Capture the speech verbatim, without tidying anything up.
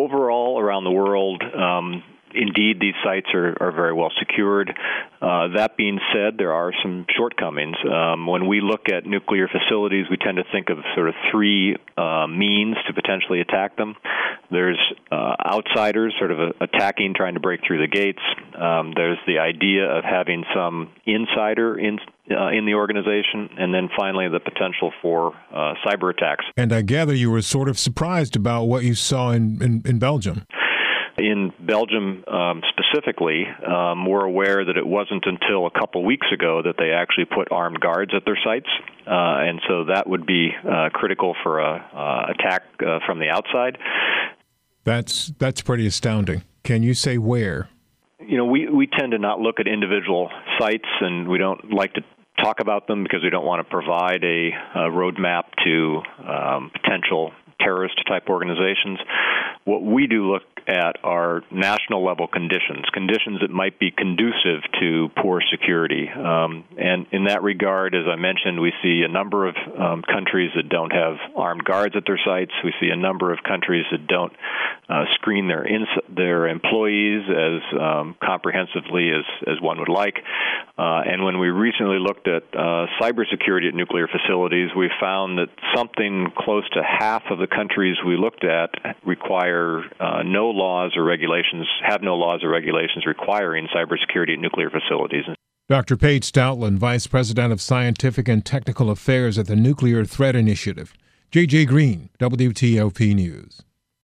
overall, around the world, um, indeed, these sites are, are very well secured. Uh, that being said, there are some shortcomings. Um, when we look at nuclear facilities, we tend to think of sort of three uh, means to potentially attack them. There's uh, outsiders sort of attacking, trying to break through the gates. Um, there's the idea of having some insider in, uh, in the organization. And then finally, the potential for uh, cyber attacks. And I gather you were sort of surprised about what you saw in, in, in Belgium. In Belgium um, specifically, um, we're aware that it wasn't until a couple weeks ago that they actually put armed guards at their sites, uh, and so that would be uh, critical for a uh, attack uh, from the outside. That's that's pretty astounding. Can you say where? You know, we, we tend to not look at individual sites, and we don't like to talk about them because we don't want to provide a, a roadmap to um, potential terrorist-type organizations. What we do look at are national-level conditions, conditions that might be conducive to poor security. Um, and in that regard, as I mentioned, we see a number of um, countries that don't have armed guards at their sites. We see a number of countries that don't uh, screen their ins- their employees as um, comprehensively as, as one would like. Uh, and when we recently looked at uh, cybersecurity at nuclear facilities, we found that something close to half of the countries we looked at require uh, no laws or regulations, have no laws or regulations requiring cybersecurity at nuclear facilities. Doctor Paige Stoutland, Vice President of Scientific and Technical Affairs at the Nuclear Threat Initiative. J J Green, W T O P News.